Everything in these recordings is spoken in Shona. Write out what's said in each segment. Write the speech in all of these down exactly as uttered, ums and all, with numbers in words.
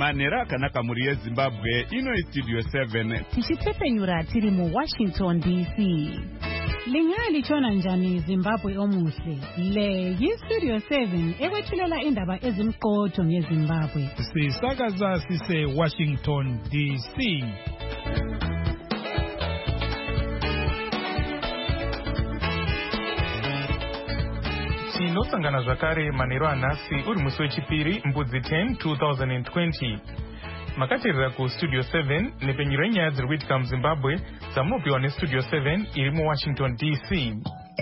Manera akanaka muri yeZimbabwe ino Studio seven. Tichitepenyura tiri mu Washington D C. Lingali chona njani Zimbabwe omuhle. Le yi Studio seven ekwethulela indaba ezimqotho ngeZimbabwe. Sisakaza sise Washington D C. Tinosangana zvakare manheru anhasi uri musi wechipiri mbudzi ten two thousand twenty. Makateerera ku Studio seven nepenyuro yenyaya dziri kuitika muZimbabwe dzamunopiwa neStudio seven iri muWashington D C.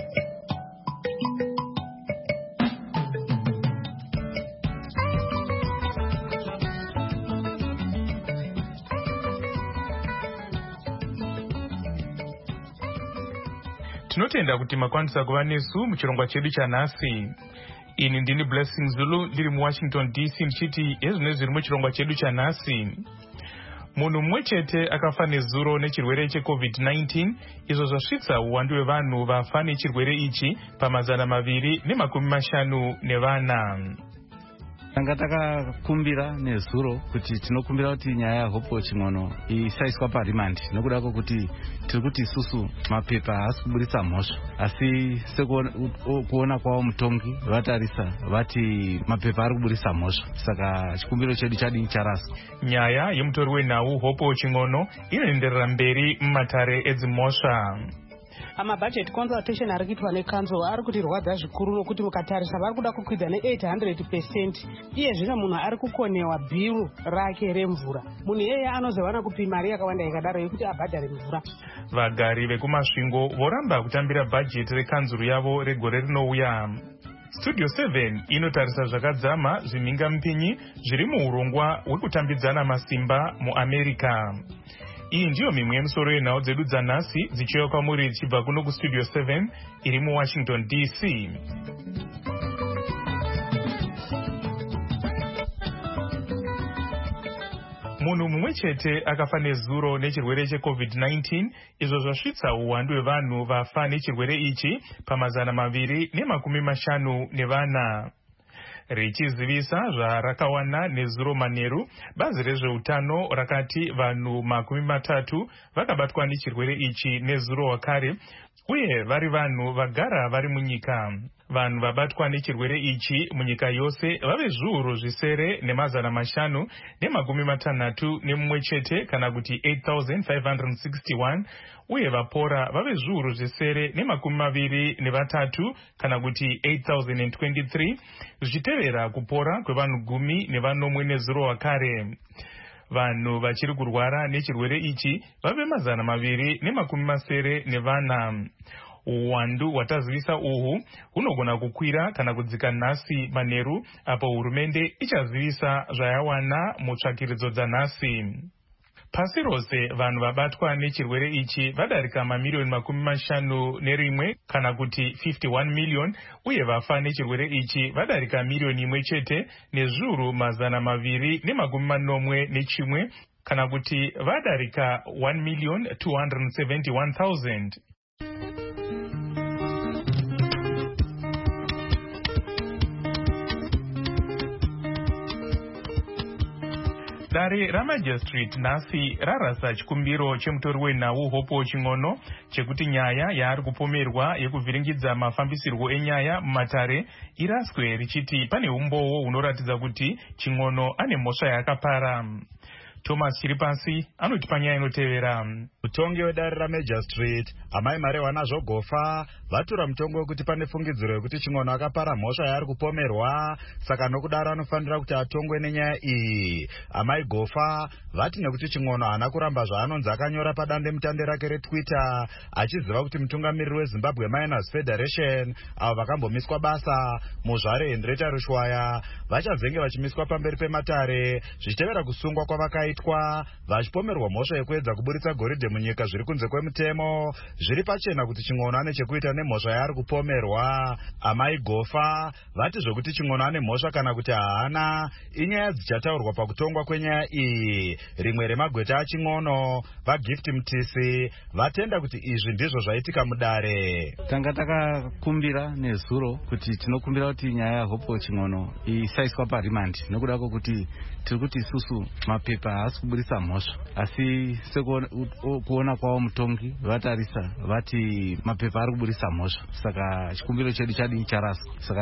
Tinotenda kuti makwanisa kuva nesu muchirongwa chedu chanhasi. Ini ndini Blessing Zulu ndiri muWashington D C ndichiti ezvino zviri muchirongwa chedu chanhasi. Munhu mumwe chete akafa nezuro nechirwere cheCovid nineteen, izvo zvasvitsa uwandu hwevanhu vafa nechirwere ichi pamazana maviri nemakumi mashanu nevana. Tanga takakumbira nezuro kuti tinokumbira kuti nyaya yaHope Ching'ono isaiswa parimandi nokuda kuti tiri kuti isusu mapepa haasi kuburitsa mhosva, asi sekuona kwavo mutongi vatarisa vati mapepa ari kuburitsa mhosva, saka chikumbiro chedu chadii charaswa. Nyaya yemutori wenhau Hope Ching'ono inoenderera mberi mumatare edzimhosva. Ama budget consultation ari kuitwa nekanzo ari kuti rwadza zvikuru nokuti mukatarisa vari kuda kukwidza ne eight hundred percent. Iye zvino munhu ari kukonewa bhiru rake remvura. Munhu iyeye anozowana kupi mari yakawanda ikadaro yekuti abhadhare mvura. Vagari vekumasvingo voramba kutambira budget rekanzuru yavo regore rinouya. Studio seven inotarisa zvakadzama zvimhingamupinyi zviri muurongwa hwekutambidzana masimba muAmerica. Iyi ndiyo mimwe yemusoro yenhau dzedu dzanhasi dzichiuya kwamuri dzichibva kuno kuStudio seven iri muWashington D C. Munhu mumwe chete akafa nezuro nechirwere cheCovid nineteen, izvo zvasvitsa uwandu hwevanhu vafa nechirwere ichi pamazana maviri nemakumi mashanu nevana. Richizivisa zvarakawana nezuro manheru, bazi rezveutano rakati vanhu makumi matatu vakabatwa nechirwere ichi nezuro wakare, uye vari vanhu vagara vari munyika. Vanhu vabatwa nechirwere ichi munyika yose vave zviuru zvisere nemazana mashanu nemakumi matanhatu nemumwe chete kana kuti eight thousand five hundred sixty-one, uye vapora vave zviuru zvisere nemakumi maviri nevatatu kana kuti eight thousand twenty-three, zvichitevera kupora kwevanhu gumi nevanomwe nezuro wakare. Vanhu vachiri kurwara nechirwere ichi vave mazana maviri nemakumi masere nevana. Uwandu hwatazivisa uhu hunogona kukwira kana kudzika nhasi manheru apo hurumende ichazivisa zvayawana mutsvakiridzo dzanhasi. Pasi rose vanhu vabatwa nechirwere ichi vadarika mamiliyoni makumi mashanu nerimwe kana kuti fifty-one million, uye vafa nechirwere ichi vadarika miliyoni imwe chete nezviuru mazana maviri nemakumi manomwe nechimwe kana kuti vadarika one million two hundred seventy-one thousand. Dare raMagistrate nhasi rarasa chikumbiro chemutori wenhau Hope Ching'ono chekuti nyaya yaari kupomerwa yekuvhiringidza mafambisirwo enyaya mumatare iraswe, richiti pane umboo hunoratidza kuti Ching'ono ane mhosva yakapara. Thomas Chiripasi anoti panyaya inotevera. Mutongi wedare raMagistrate amai Mariwana Zvogofa vatura mutongo wekuti pane fungidziro yekuti Ching'ono akapara mhosva yaari kupomerwa, saka nokudaro anofanira kuti atongwe nenyaya iyi. Amai Gofa vati nekuti Ching'ono haana kuramba zvaanonzi akanyora padande mutande rake reTwitter achiziva kuti mutungamiriri weZimbabwe Miners Federation avo vakambomiswa basa muzvare Hendreta Rushwaya vachazenge vachimiswa pamberi pematare zvichitevera kusungwa kwavakaita Mutetwa vachipomerwa mhosva yekuedza kuburitsa goridhe munyika zviri kunze kwemutemo. Zviri pachena kuti Ching'ono ane chekuita nemhosva yaari kupomerwa. Amai Gofa vati zvokuti Ching'ono ane mhosva kana kuti haana inyaya dzichataurwa pakutongwa kwenyaya iyi. Rimwe remagweta aChing'ono vaGift Mtisi vatenda kuti izvi ndizvo zvaitika mudare. Tanga takakumbira nezuro kuti tinokumbira kuti nyaya yaHope Ching'ono isaiswa parimandi nekuda kwokuti tiri kuti isusu mapepa haasi kuburitsa mhosva, asi sekuona kwavo mutongi vatarisa vati mapepa ari kuburitsa mhosva, saka chikumbiro chedu chadii charaswa, saka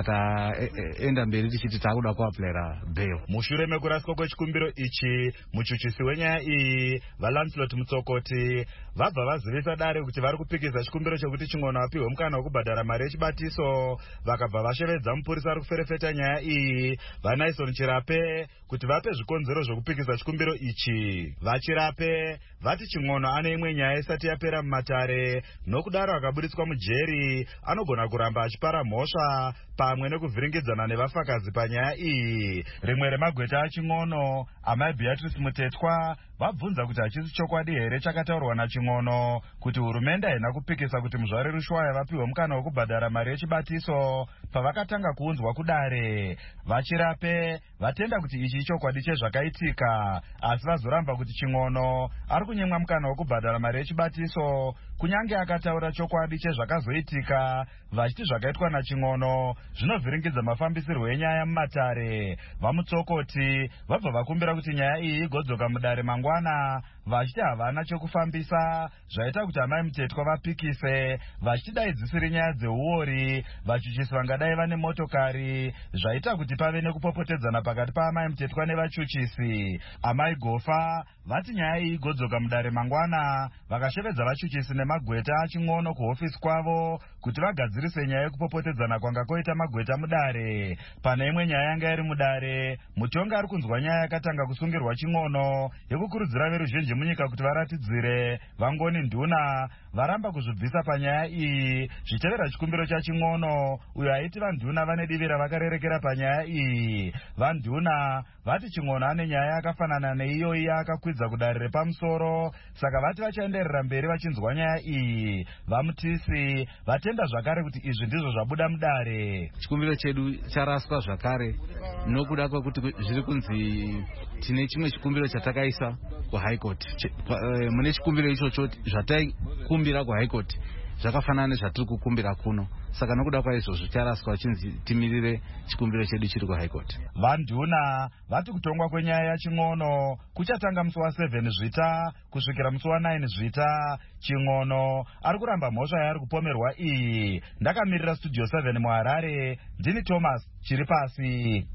taenda mberi tichiti taakuda kuapulaira bail. Mushure mekuraswa kwechikumbiro ichi, muchuchisi wenyaya iyi vaLancelot Mutsokoti vabva vazivisa dare kuti vari kupikisa chikumbiro chekuti Ching'ono apiwe mukana wekubhadhara mari yechibatiso. Vakabva vashevedza mupurisa ari kuferefeta nyaya iyi vaNaison Chirape kuti vape zvikonzero zvokupikisa chikumbiro ichi. VaChirape vati Ching'ono ane imwe nyaya isati yapera mumatare, nokudaro akaburitswa mujeri anogona kuramba achipara mhosva pamwe nekuvhiringidzana nevafakazi panyaya iyi. Rimwe remagweta aChing'ono, amai Beatrice Mutetwa, vabvunza kuti hachisi chokwadi here chakataurwa naChing'ono kuti hurumende haina kupikisa kuti muzvari Rushwaya vapiwe mukana wekubhadhara mari yechibatiso pavakatanga kuunzwa kudare. VaChirape vatenda kuti ichi chokwadi chezvakaitika, asi vazoramba kuti Ching'ono ari kunyimwa mukana wekubhadhara mari yechibatiso kunyange akataura chokwadi chezvakazoitika, vachiti zvakaitwa naChing'ono zvinovhiringidza mafambisirwo enyaya mumatare. VaMutsokoti vabva vakumbira kuti nyaya iyi igodzoka mudare mangwana, vachiti havana chokufambisa zvaita kuti amai Mutetwa vapikise, vachiti dai dzisiri nyaya dzeuori, vachuchisi vangadai vane motokari, zvaita kuti pave nekupopotedzana pakati paamai Mutetwa nevachuchisi. Amai Gofa vati nyaya iyi igodzoka mudare mangwana, vakashevedza vachuchisi nemagweta aChing'ono kuhofisi kwavo kuti vagadzirise nyaya yekupopotedzana kwanga koita magweta mudare. Pane imwe nyaya yanga iri mudare, mutongi ari kunzwa nyaya yakatanga kusungirwa Ching'ono yekukurudzira veruzhinji munyika kuti varatidzire vangoni nduna varamba kuzvibvisa panyaya iyi, zvichevera chikumbiro chaChing'ono uyo aiti vanduna vane divi ravakarerekera panyaya iyi. Vanduna vati Ching'ono ane nyaya yakafanana neiyoyi yaakakwidza kudare repamusoro, saka vati vachaenderera mberi vachinzwa nyaya iyi. VaMutisi vatenda zvakare kuti izvi ndizvo zvabuda mudare. Chikumbiro chedu charaswa zvakare nokuda kwekuti zviri kunzi tine chimwe chikumbiro chatakaisa kuHigh Court. Mune chikumbiro ichocho zvataikumbira kuHigh Court zvakafanana nezvatiri kukumbira kuno, saka nokuda kwaizvozvo charaswa chinzi timirire chikumbiro chedu chiri kuHigh Court. Vanduna vati kutongwa kwenyaya yaChing'ono kuchatanga musi wasevheni Zvita kusvikira musi wanaini Zvita. Ching'ono ari kuramba mhosva yaari kupomerwa iyi. Ndakamirira Studio seven muHarare, ndini Thomas Chiripasi.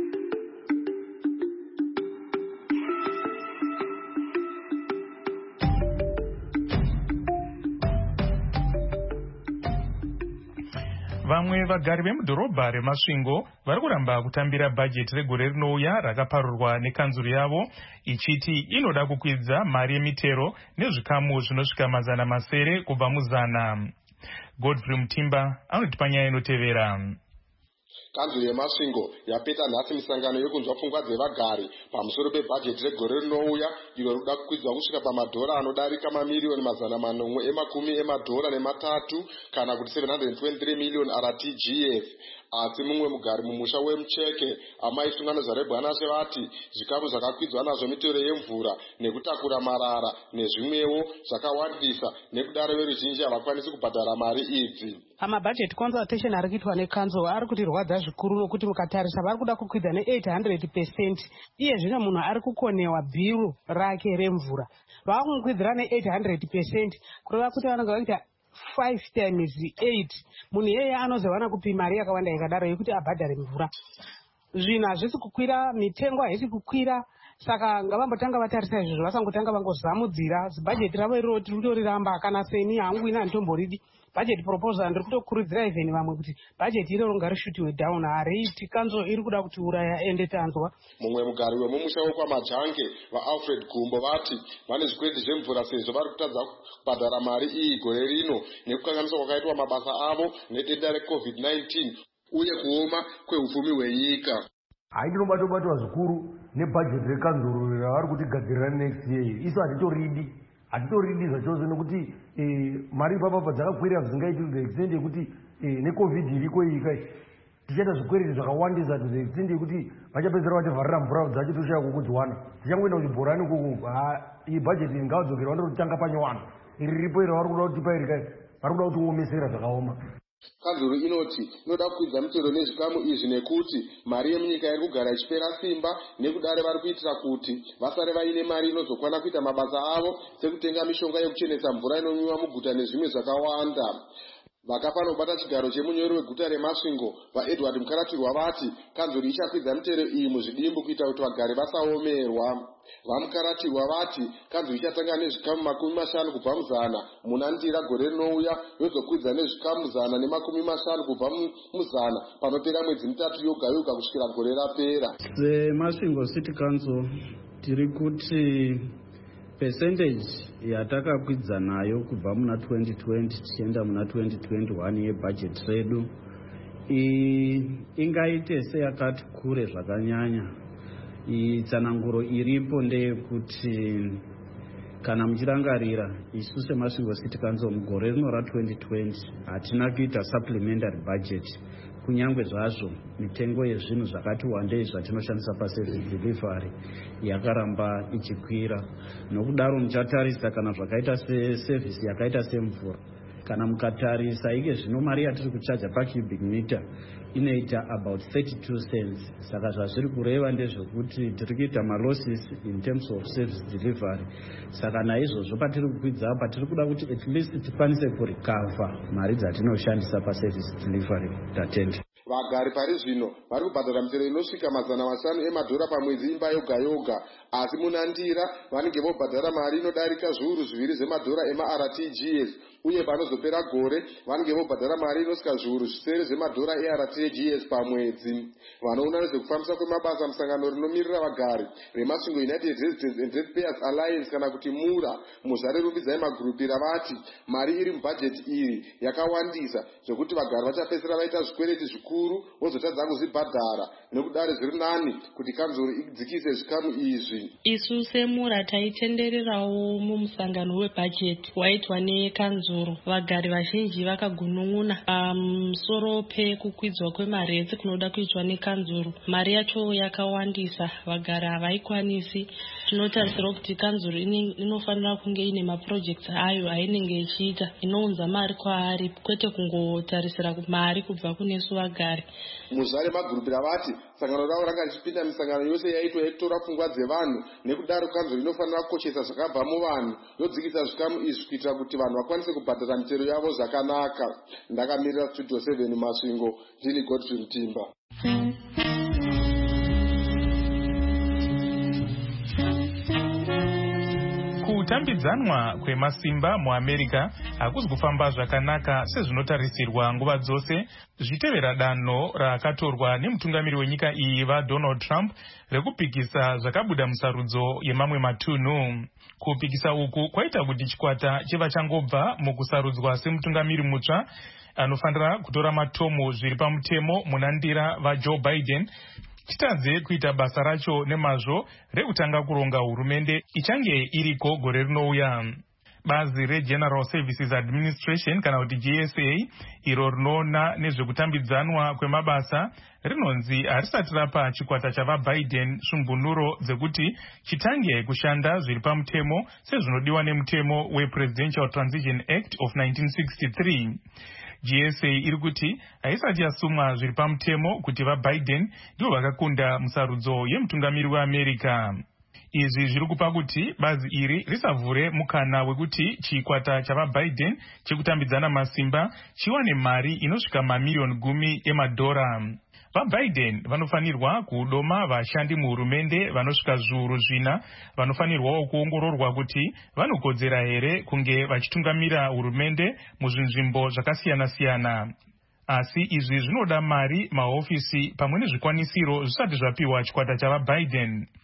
Vamwe vagari vemudhorobha reMasvingo vari kuramba kutambira bhajeti regore rinouya rakaparurwa nekanzuru yavo ichiti inoda kukwidza mari yemitero nezvikamu zvinosvika mazana masere kubva muzana. Godfrey Mutimba anotipa nyaya inotevera. Kanzuru yeMasvingo yapeta nhasi misangano yekunzwa pfungwa dzevagari pamusoro pebhajeti regore rinouya iro rikuda kukwidzwa kusvika pamadhora anodarika mamiriyoni mazana manomwe emakumi emadhora nematatu kana kuti seven hundred twenty-three million R T G F. Asi mumwe mugari mumusha weMucheke amai Sungano Zarebwanashe vati zvikamu zvakakwidzwa nazvo mitero yemvura nekutakura marara nezvimwewo zvakawandisa nekudaro veruzhinji havakwanisi kubhadhara mari idzi. Amabudget consultation ari kuitwa nekanzuru ari kutirwadza zvikuru nokuti mukatarisa vari kuda kukwidza ne-eight hundred percent. Iye zvino munhu ari kukonewa bhiru rake remvura vakumukwidhira ne-eight hundred percent kureva kuti vanenge vaita five times eight. Munhu yeye anozowana kupi mari yakawanda ikadaro yekuti abhadhare mvura. Zvinhu hazvisi kukwira, mitengo haisi kukwira, saka ngavambotanga vatarisa izvozvo vasangotanga vangozamudzira zibhajeti ravo iroro tiri kutoriramba. Kana seni hangu ina handitomboridi budget proposal ndiri kutokurudzira even vamwe kuti budget iroro ngarishutiwe down. Hariiti kanzo iri kuda kuti uraya ende tanzwa. Mumwe mugari wemumusha wekwaMajange vaAlfred Gumbo vati vane zvikwenzi zvemvura sezvo vari kutadza kubhadhara mari iyi gore rino nekukanganiswa kwakaitwa mabasa avo nedenda recovid nineteen uye kuoma kweupfumi hwenyika. haitinobatwa-batwa zvikuru nebhajeti rekanzuro ravari kuti gadzirira next year. Isu hatitoridi hatitoridi zvachose nekuti mari ipapa dzakakwirira zvisingaiti to the extent yekuti necovid iriko iyi kai tichaita zvikwereti zvakawandisa to the extent yekuti vachapedzera vachavharira mvura dzacho toshaya kukudziwana. Tichangoenda kuchibhorani kuku iyi bhajeti ingadzokera vandotanga panyowano iri ripo iri vari kuda kutipa iri kai vari kuda kutiomesera zvakaoma. Kanzuro inoti inoda kukwidza mitero nezvikamu izvi nekuti mari yemunyika iri kugara ichipera simba, nekudare vari kuitira kuti vasare vaine mari inozokwana kuita mabasa avo sekutenga mishonga yekuchenesa mvura inonwiwa muguta nezvimwe zvakawanda. Vakafanobata chigaro chemunyori weguta reMasvingo vaEdward Mukaratirwa vati kanzuro ichakwidza mitero iyi muzvidimbu kuita kuti vagari vasaomerwa. Vamukaratirwa vati kanzuro ichatanga nezvikamu makumi mashanu kubva muzana muna Ndira gore rinouya yozokwidza nezvikamu zana nemakumi mashanu kubva muzana panopera mwedzi mitatu yoga yoga kusvikira gore rapera. SeMasvingo City Council tiri kuti percentage yatakakwidza nayo kubva muna twenty twenty tichienda muna twenty twenty-one yebudget redu ingaite seyakati kure zvakanyanya. Tsananguro iripo ndeyekuti kana muchirangarira isu seMasvingo City Council mugore rino ra-twenty twenty hatina kuita supplementary budget, kunyange zvazvo mitengo yezvinhu zvakati wandei zvatinoshandisa paservice delivery yakaramba ichikwira. Nokudaro muchatarisa kana zvakaita seservice yakaita semvura, kana mukatarisa ike zvino mari yatiri kuchaja pacubic meter inoita about thirty-two cents. Saka zvazviri kureva ndezvekuti tiri kuita malosses in terms of service delivery. Saka naizvozvo patiri kukwidza patiri kuda kuti at least tikwanise kurecover mari dzatinoshandisa paservice delivery tatenda. Vagari pari zvino vari kubhadhara mitero inosvika mazana mashanu emadhora pamwedzi imba yoga yoga, asi muna Ndira vanenge vobhadhara mari inodarika zviuru zviviri zvemadhora ema-R T G S, uye panozopera gore vanenge vobhadhara mari inosvika zviuru zvisere zvemadhora e-R T G S pamwedzi. Vanoona nezvekufambisa kwemabasa musangano rinomirira vagari reMasvingo United Residents and Ratepayers Alliance kana kuti MURA muzare rumbidzai magurupira vati mari iri mubhajeti iri yakawandisa zvokuti vagari vachapedzisira vaita zvikwereti zvikuru vozotadza kuzvibhadhara, nekudare zviri nani kuti kanzuro idzikise zvikamu izvi. Isu seMURA taitendererawo mumusangano webhajeti waitwa nekanzuro. Vagari vazhinji vakagunun'una pamusoro pekukwidzwa kwemaretsi kunoda kuitwa nekanzuro. Mari yacho yakawandisa, vagari havaikwanisi. Tinotarisira kuti kanzuro inofanira kunge ine maprojects ayo ainenge ichiita inounza mari kwaari, kwete kungotarisira mari kubva kunesu vagari. Muzvare magurupira vati sangano ravo ranga richipinda misangano yose yaitwa yekutora pfungwa dzevanhu, nekudaro kanzuro inofanira kukoshesa zvakabva muvanhu yodzikisa zvikamu izvi kuitira kuti vanhu vakwanise kubhadhara mitero yavo zvakanaka. Ndakamirira Studio seven Masvingo, ndini Godfrey Mutimba. Kutambidzanwa kwemasimba muAmerica hakuzi kufamba zvakanaka sezvinotarisirwa nguva dzose, zvichitevera danho rakatorwa nemutungamiri wenyika iyi vaDonald Trump rekupikisa zvakabuda musarudzo yemamwe matunhu. Kupikisa uku kwaita kuti chikwata chiva changobva mukusarudzwa semutungamiri mutsva anofanira kutora matomo zviri pamutemo muna Ndira vaJoe Biden chitadze kuita basa racho nemazvo rekutanga kuronga hurumende ichange iriko gore rinouya. Bazi reGeneral Services Administration kana kuti G S A iro rinoona nezvekutambidzanwa kwemabasa rinonzi harisati rapa chikwata chavaBiden svumbunuro dzekuti chitange kushanda zviri pamutemo sezvinodiwa nemutemo wePresidential Transition Act of nineteen sixty-three. G S A iri kuti haisati yasumwa zviri pamutemo kuti vaBiden ndivo vakakunda musarudzo yemutungamiri weAmerica. Izvi zviri kupa kuti bazi iri risavhure mukana wekuti chikwata chavaBiden chekutambidzana masimba chiwane mari inosvika mamiliyoni gumi emadhora. VaBiden vanofanirwa kudoma vashandi muhurumende vanosvika zviuru zvina vanofanirwawo kuongororwa kuti vanokodzera here kunge vachitungamira hurumende muzvinzvimbo zvakasiyana-siyana. Asi izvi zvinoda mari, mahofisi pamwe nezvikwanisiro zvisati zvapiwa chikwata chavaBiden.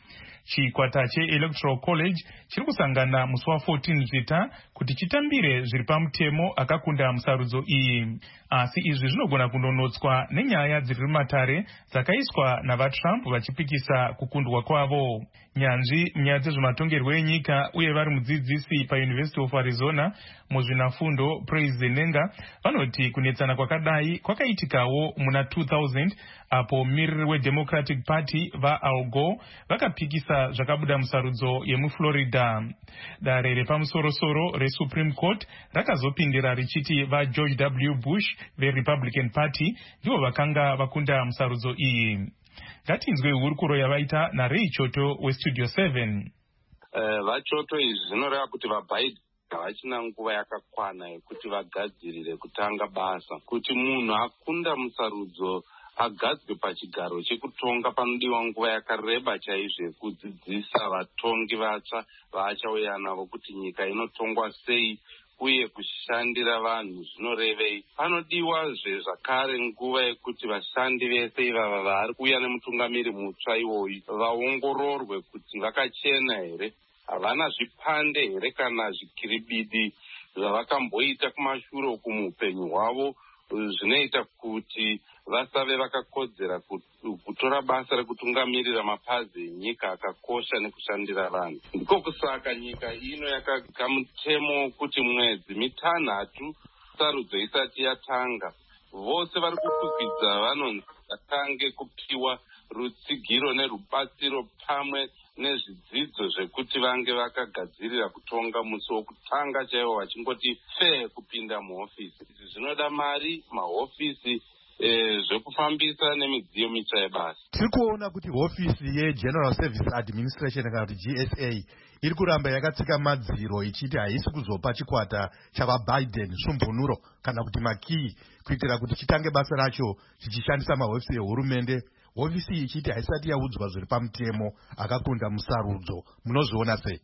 chikwata cheelectoral college chiri kusangana musi wa14 zvita kuti chitambire zviri pamutemo akakunda musarudzo iyi, asi izvi zvinogona kundonotswa nenyaya dziri mumatare dzakaiswa navatrump vachipikisa kukundwa kwavo. Nyanzvi munyaya dzezvematongerwo enyika uye vari mudzidzisi paUniversity of Arizona muzvinafundo Praise Nenga vanoti kunetsana kwakadai kwakaitikawo muna two thousand apo mumiriri weDemocratic Party vaAl Gore vakapikisa zvakabuda musarudzo yemuflorida. Dare repamusorosoro reSupreme Court rakazopindira richiti vaGeorge W. Bush veRepublican Party ndivo vakanga vakunda musarudzo iyi. Ngatinzwe hurukuro yavaita naRay Choto weStudio seven. Uh, vachoto izvi zvinoreva kuti vaBiden havachina nguva yakakwana yekuti vagadzirire kutanga basa, kuti munhu akunda musarudzo agadzwe pachigaro chekutonga panodiwa nguva yakareba chaizvo yekudzidzisa vatongi vatsva vaachauya navo kuti nyika inotongwa sei uye kushandira vanhu zvinorevei. Panodiwa zvezvakare nguva yekuti vashandi vese ivava vari kuuya nemutungamiri mutsva iwoyu vaongororwe kuti vakachena here, havana zvipande here kana zvikiribidi zvavakamboita kumashure kumuupenyu hwavo zvinoita kuti vasave vakakodzera kutora basa rekutungamirira mapazi enyika akakosha nekushandira vanhu. Ndiko kusaka nyika ino yakaga mutemo kuti mwedzi mitanhatu sarudzo isati yatanga, vose vari kukwikwidzwa vanonzi vatange kupiwa rutsigiro nerubatsiro pamwe nezvidzidzo zvekuti vange vakagadzirira kutonga musi wokutanga chaiwo vachingoti fe kupinda muhofisi. Izvi zvinoda mari, mahofisi Eh, zvekufambisa nemidziyo mitsva yebasa. Tiri kuona kuti hofisi yeGeneral Service Administration kana kuti G S A iri kuramba yakatsika madziro ichiti haisi kuzopa chikwata chavaBiden svumbunuro kana kuti makii kuitira kuti chitange basa racho chichishandisa mahofisi ehurumende. Hofisi iyi ichiti haisati yaudzwa zviri pamutemo akakunda musarudzo. Munozviona sei?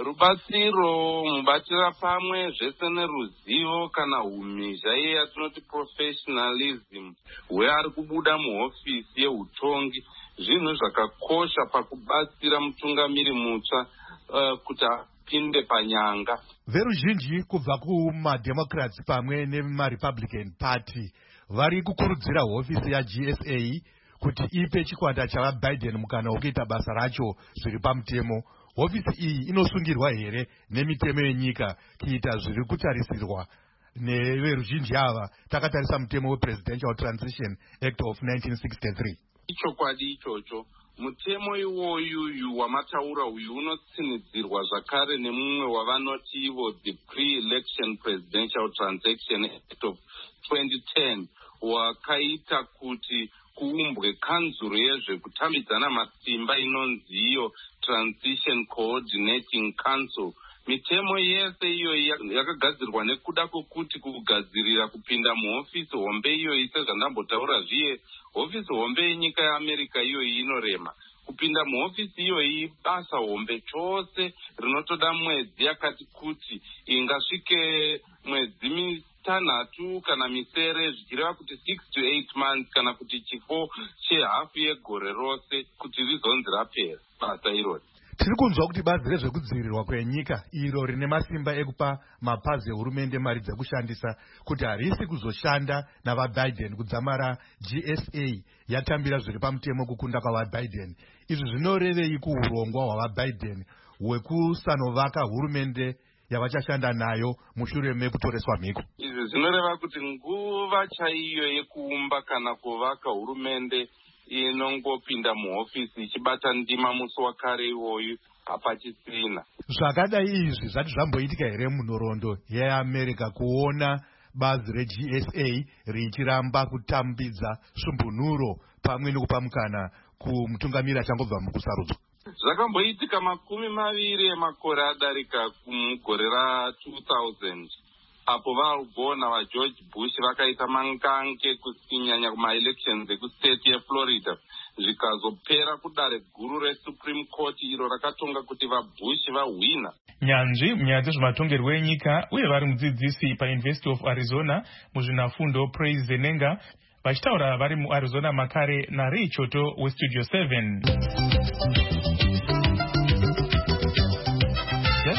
Rubatsiro, mubatira pamwe zvese neruzivo kana umhizha iye yatinoti professionalism hweari kubuda muhofisi yehutongi zvinhu zvakakosha pakubatsira mutungamiri mutsva uh, kuti apinde panyanga. Veruzhinji kubva kumademocrats pamwe nemaRepublican Party vari kukurudzira hofisi yaG S A kuti ipe chikwata chavaBiden mukana wokuita basa racho zviri pamutemo. Hofisi iyi inosungirwa here nemitemo yenyika kuita zviri kutarisirwa neveruzhinji ava takatarisa mutemo wePresidential Transition Act of nineteen sixty-three. Ichokwadi ichocho. Mutemo iwoyu wamataura uyu unotsinidzirwa zvakare nemumwe wavanoti ivo the Pre-Election Presidential Transaction Act of twenty ten wakaita kuti kuumbwe kanzuro yezvekutambidzana masimba inonzi iyo Transition Coordinating Council. Mitemo yese iyo yakagadzirwa nekuda kwokuti kugadzirira kupinda muhofisi hombe iyoyi sezvandambotaura zviye hofisi hombe yenyika yeAmerica iyoyi inorema. Kupinda muhofisi iyoyi basa hombe chose rinotoda mwedzi yakati kuti ingasvike mwedzi mitanhatu kana misere zvichireva kuti six to eight months kana kuti chifo chehafu yegore rose kuti rizonzi rapera basa irori. Tiri kunzwa kuti bazi rezvekudzivirirwa kwenyika iro rine masimba ekupa mapazi ehurumende mari dzekushandisa kuti harisi kuzoshanda navaBiden kudzamara G S A yatambira zviri pamutemo kukunda kwavaBiden. Izvi zvinorevei kuurongwa hwavaBiden hwekusanovaka hurumende yavachashanda nayo mushure mekutoreswa mhiko? Izvi zvinoreva kuti nguva chaiyo yekuumba kana kuvaka hurumende inongopinda muhofisi ichibata ndima musi wakare iwoyu hapachisina. Zvakadai izvi zvati zvamboitika here munhoroondo yeAmerica kuona bazi reG S A richiramba kutambidza svumbunuro pamwe nekupa mukana kumutungamiri achangobva mukusarudzwa? Zvakamboitika makumi maviri emakore adarika mugore ra two thousand apo vaAl Gore navaGeorge Bush vakaita mangange kusinyanya kumaelections ekustate yeFlorida zvikazopera kudare guru reSupreme Court iro rakatonga kuti vaBush vahwina. Nyanzvi munyaya dzezvematongerwo enyika uye vari mudzidzisi paUniversity of Arizona muzvinafundo Praise Nenga vachitaura vari muArizona makare naRay Choto weStudio seven.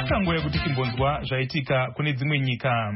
tangoya kuti timbonzwa zvaitika kune dzimwe nyika.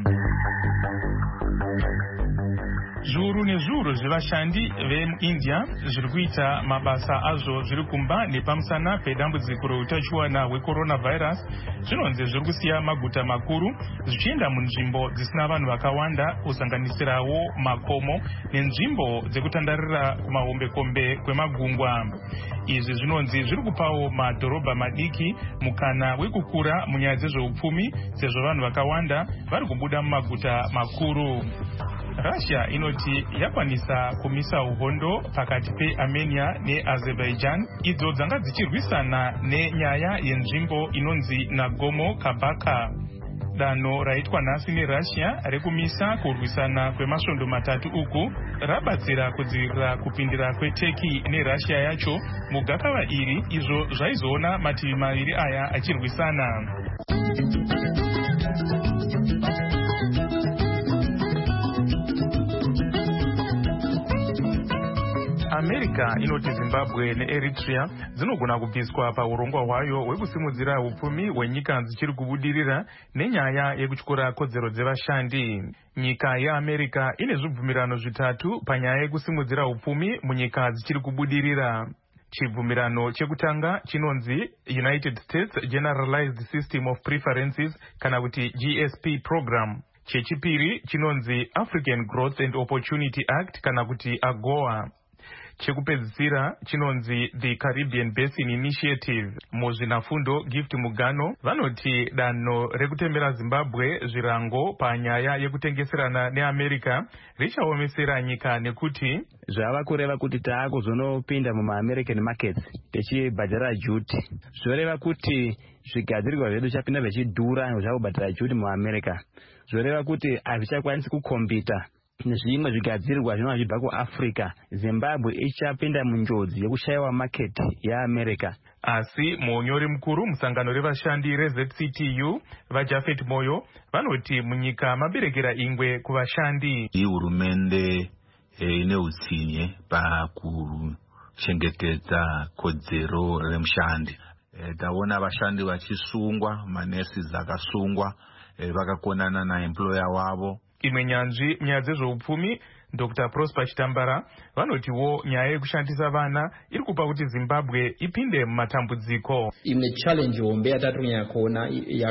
Zviuru nezviuru zvevashandi vemuindia zviri kuita mabasa azvo zviri kumba nepamusana pedambudziko reutachiwana hwecoronavirus zvinonzi zviri kusiya maguta makuru zvichienda munzvimbo dzisina vanhu vakawanda kusanganisirawo makomo nenzvimbo dzekutandarira kumahombekombe kwemagungwa. Izvi zvinonzi zviri kupawo madhorobha madiki mukana wekukura munyaya dzezveupfumi sezvo vanhu vakawanda vari kubuda mumaguta makuru. Russia inoti yakwanisa kumisa uhondo pakati peArmenia neAzerbaijan idzo dzanga dzichirwisana nenyaya yenzvimbo inonzi Nagorno-Karabakh. Danho raitwa nhasi neRussia rekumisa kurwisana kwemasvondo matatu uku rabatsira kudzivirira kupindira kweTurkey neRussia yacho mugakava iri izvo zvaizoona mativi maviri aya achirwisana. America inoti Zimbabwe neEritrea dzinogona kubviswa paurongwa hwayo hwekusimudzira upfumi hwenyika dzichiri kubudirira nenyaya yekutyora kodzero dzevashandi. Nyika yeAmerica ine zvibvumirano zvitatu panyaya yekusimudzira upfumi munyika dzichiri kubudirira. Chibvumirano chekutanga chinonzi United States Generalized System of Preferences kana kuti G S P program. Chechipiri chinonzi African Growth and Opportunity Act kana kuti AGOA. Chekupedzisira chinonzi the Caribbean Basin Initiative. Muzvinafundo Gift Mugano vanoti danho rekutembera Zimbabwe zvirango panyaya yekutengeserana neAmerica richaomesera nyika nekuti zvava kureva kuti taakuzonopinda muma-American markets techibhadhara juti. Zvoreva kuti zvigadzirwa zvedu chapinda zvechidhura zvakubhadhara juti muAmerica. Zvoreva kuti hazvichakwanisi kukombita nezvimwe zvigadzirwa zvinova zvibva kuAfrica. Zimbabwe ichapinda munjodzi yekushayiwa market yeAmerica. Asi muonyori mukuru musangano revashandi reZ C T U vaJafet Moyo vanoti munyika maberekera ingwe kuvashandi. Hurumende ine utsinye pakuchengetedza kodzero remushandi. Taona vashandi vachisungwa, manesi dzakasungwa vakakonana naemployer wavo. Imwe nyanzvi nyaya dzezveupfumi Doctor Prosper Chitambara vanotiwo nyaya yekushandisa vana iri kupa kuti Zimbabwe ipinde mumatambudziko. Imwe challenge hombe yatatonya kuona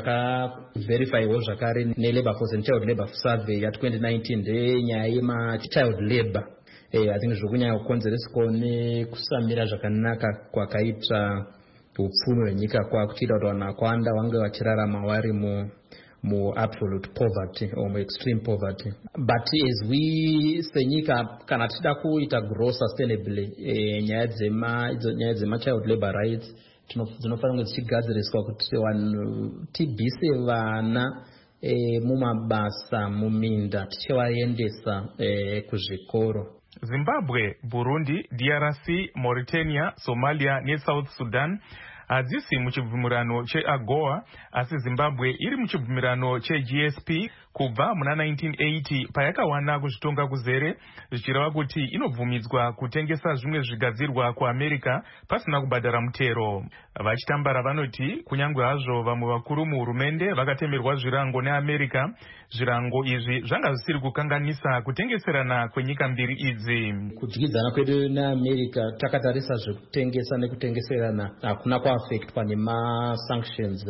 yakaverifyiwa zvakare neLabour Force and Child Labour Survey ya twenty nineteen ndenyaya yemachild labor. Eh, I think zvokunyanya kukonzereswa nekusamira zvakanaka kwakaita upfumi hwenyika kwakuchita kuti vanhu vakawanda vange vachirarama vari mu more absolute poverty or more extreme poverty. But as we senyika kana tichida kuita grow sustainably eh, nyaya dzema nyaya dzema child labor rights tinofanira kunge tichigadziriswa kuti vanhu tibvise vana eh, mumabasa muminda tichivaendesa eh, kuzvikoro. Zimbabwe, Burundi, D R C, Mauritania, Somalia neSouth Sudan hadzisi muchibvumirano cheAGOA asi Zimbabwe iri muchibvumirano cheG S P kubva muna nineteen eighty payakawana kuzvitonga kuzere zvichireva kuti inobvumidzwa kutengesa zvimwe zvigadzirwa kuAmerica pasina kubhadhara mutero. Vachitambara vanoti kunyangwe hazvo vamwe vakuru muhurumende vakatemerwa zvirango neAmerica, zvirango izvi zvanga zvisiri kukanganisa kutengeserana kwenyika mbiri idzi. Kudyidzana kwedu neAmerica takatarisa zvekutengesa nekutengeserana hakuna kuaffectwa nemasanctions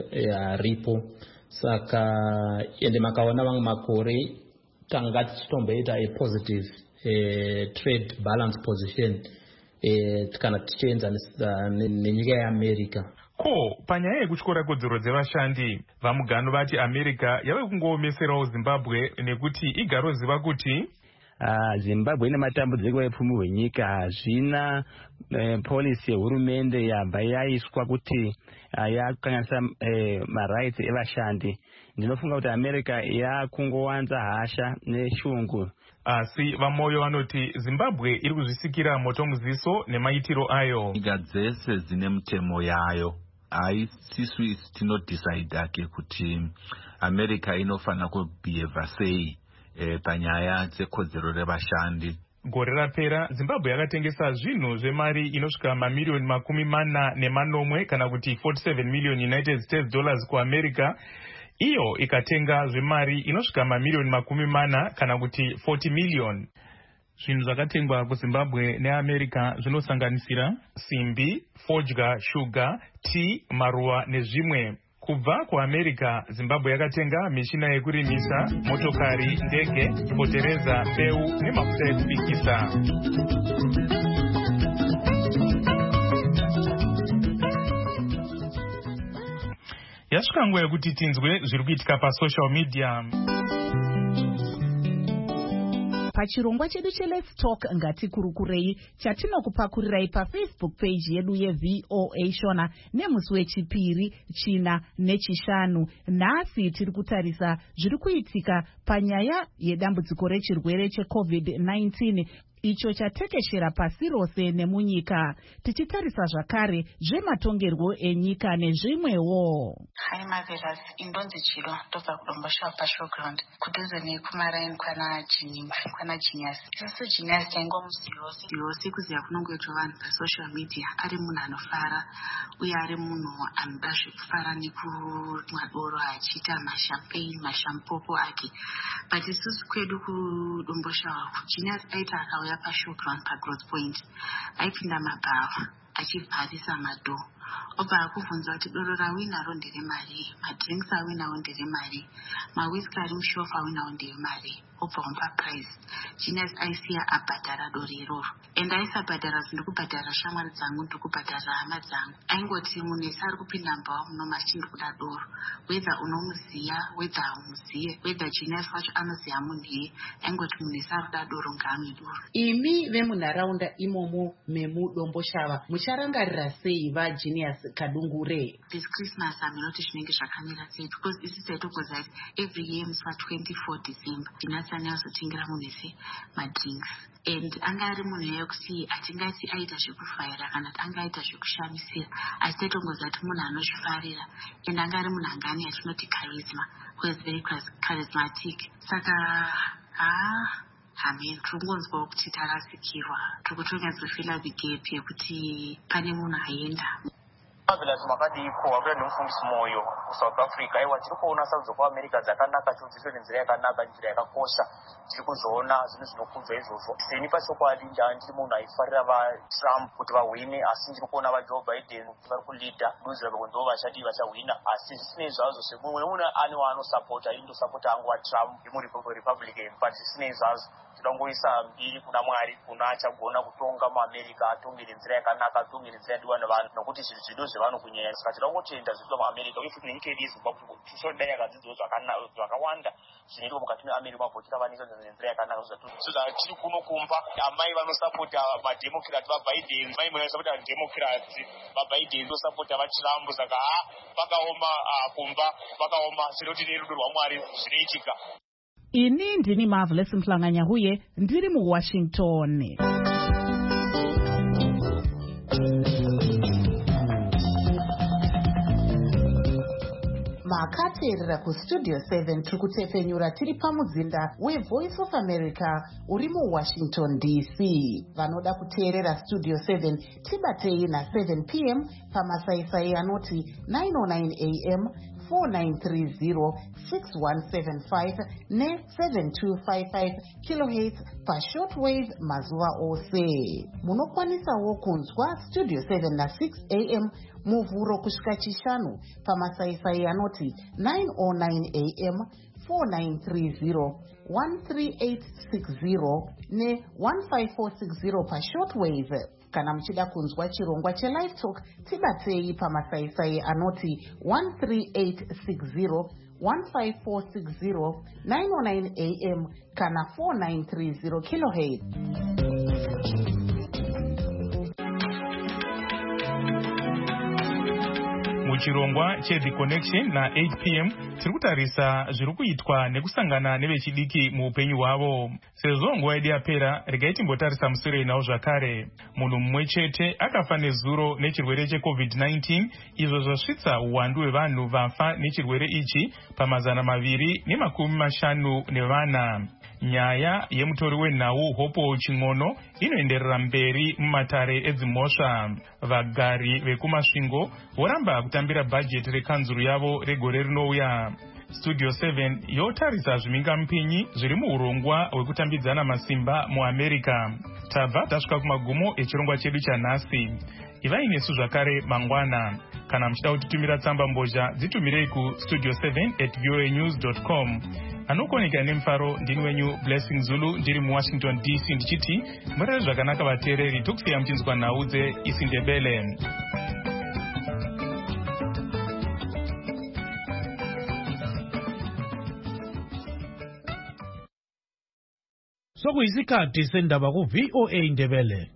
aripo. Uh, Saka ende makaona vamwe makore tanga tichitomboita a positive eh, trade balance position eh, kana tichienzanisa nenyika yeAmerica. Ko panyaya yekutyora kodzero dzevashandi vamugano vati America yave kungoomeserawo Zimbabwe nekuti igaroziva kuti Uh, Zimbabwe ine matambudziko epfumi hwenyika hazvina eh, policy yehurumende yabva yaiswa kuti uh, yakanganisa eh, marights evashandi. Ndinofunga kuti America yakungowanza hasha neshungu. Asi vamoyo vanoti Zimbabwe iri kuzvisikira moto muziso nemaitiro ayo. Nyika dzese dzine mitemo yayo. Aisisu tinodecide ke kuti America inofana kubehave sei E, panyaya dzekodzero revashandi. gore rapera Zimbabwe yakatengesa zvinhu zvemari inosvika mamiliyoni makumi mana nemanomwe kana kuti forty-seven million United States dollars kuAmerica, iyo ikatenga zvemari inosvika mamiliyoni makumi mana kana kuti forty million. Zvinhu zvakatengwa kuZimbabwe neAmerica zvinosanganisira simbi, fodya, shuga, tea, maruva nezvimwe. Kubva kuAmerica, Zimbabwe yakatenga mishina yekurimisa, motokari, ndege, fotereza, mbeu nemafuta ekubikisa. Yasvika nguva yekuti tinzwe zviri kuitika pasocial media. Pachirongwa chedu che Let's Talk ngatikurukurei chatinokupakurirai paFacebook page yedu yeV O A Shona nemusi wechipiri, china nechishanu. Nhasi tiri kutarisa zviri kuitika panyaya yedambudziko rechirwere cheCovid nineteen icho chatekeshera pasi rose nemunyika, tichitarisa zvakare zvematongerwo enyika nezvimwewo. Hai Marvelous, indonzi Chilo tobva kudombosha pashowground kudhuze nekumaraini kwana Jini kwana Genius. Isu Genius taingomuziva yose kuziva kunongoitwa vanhu pasocial media ari munhu anofara uye ari munhu anoda zvekufara nekumwa doro achiita mashampagne mashampopo ake. But isusu kwedu kudombosha Genius aita akauya pashowground paGrowth Point aipinda mabhava achibharisa madho obva akubvunza kuti doro rawinawo nderemari, madrinks awinawo nderemari, mawhisky ari mushofa awinawo nderemari, obva umupa price. Genius aisiya abhadhara doro iroro, and aisabhadhara kuti ndikubhadhara shamwari dzangu, ndikubhadhara hama dzangu. Aingoti munhu ese ari kupinda mbawa munomati ndikuda doro, whether unomuziya whether haumuziye, whether Genius wacho anoziya munhu iye, aingoti munhu ese ari kuda doro ngaamwe doro. Imi vemunharaunda imomo memudomboshava mucharangarira sei vaGenius Kadungure? This Christmas aminoti zvinenge zvakamira sei, because isi taitokoza kuti every year musi wa-twenty-four December Genius anyazotengira munhu ese madrinks, and anga ari munhu yekuti atingati aita zvekufayira kana kuti anga aita zvekushamisira, asi taitongoza kuti munhu anozvifarira, and anga ari munhu anga ane yatinoti charisma, who is very charismatic. Saka ah Amen, tirikungonzwawo kuti tarasikirwa, tirikutonyadzofila the gap yekuti pane munhu aenda. Marvelous makadiko wakuya nemufundisi moyo kuSouth Africa. Aiwa tiri kuona sarudzo kuAmerica dzakanaka, chodziso nenzira yakanaka, njira yakakosha. Tiri kuzoona zvinhu zvinokudza izvozvo. Seni pachokwadi ndiri munhu aifarira vaTrump kuti vahwine, asi ndiri kuona vaJoe Biden kuti vari kulidha kuduzira kuti ndo vachadi vachahwina, asi zvisinei zvazvo semumwe nemunhu ane waanosapota, indosapota hangu waTrump yemuRepublican, but zvisinei zvazvo tinongoisa mbiri kuna Mwari, kuna achagona kutonga muAmerica, atongere nzira yakanaka, atongere nzira yadiwa nevanhu, nokuti zvinhu zvido zvevanhu kunyanya. Saka tinongotenda zvinoitwa muAmerica, uye futi nenyika yedu yeZimbabwe tishodai yakadzidzawo zvakawanda zvinoitwa mukati meAmerica, mabvotira vanisa nenzira yakanaka. Tiri kuno kumba amai vanosapota mademokrati vaBiden, mai vanosapota vademokrati vaBiden ndosapota vaTrump, saka ha vakaoma kumba vakaoma. Tinoti nerudo rwaMwari zvinoitika. Ini ndini Marvelous Mhlanganyahuye, ndiri muWashington. Makateerera kuStudio seven tiri kutefenyura tiri pamuzinda weVoice of America uri muWashington D C. Vanoda kuteerera Studio seven tibatei na-seven p m pamasaisai anoti nine oh nine a m, four nine three zero, six one seven five ne seven two five five kilohertz pashortwave mazuva ose. Munokwanisawo kunzwa Studio seven na-six a m muvhuro kusvika chishanu pamasaisai anoti nine oh nine a m, four nine three zero, one three eight six zero ne one five four six zero pashortwave. Kana muchida kunzwa chirongwa cheLive Talk tibatei pamasaisai anoti one three eight six zero, one five four six zero, nine oh nine a m kana four nine three zero kilohertz. muchirongwa cheThe Connection na eight p m tiri kutarisa zviri kuitwa nekusangana nevechidiki muupenyu hwavo. Sezvo nguva yedu yapera, regai timbotarisa musoro inawo zvakare. Munhu mumwe chete akafa nezuro nechirwere checovid nineteen, izvo zvasvitsa uwandu hwevanhu vafa nechirwere ichi pamazana maviri nemakumi mashanu nevana. Nyaya yemutori wenhau Hopo Ching'ono inoenderera mberi mumatare edzimhosva. Vagari vekumasvingo voramba kutambira bhajeti rekanzuru yavo regore rinouya. Studio seven yotarisa zvimingamupinyi zviri muurongwa hwekutambidzana masimba muAmerica. Tabva tasvika kumagumo echirongwa chedu chanhasi. Ivai nesu zvakare mangwana. Kana muchida kutitumira tsamba mbozha, dzitumirei ku studio seven at voa news dot com. Anokoneka nemufaro ndini wenyu Blessing Zulu ndiri muWashington D C ndichiti murere zvakanaka vateereri, tokusiya muchinzwa nhau dzeIsindebele. Sokuyisikhathi sendaba ku V O A Indebele.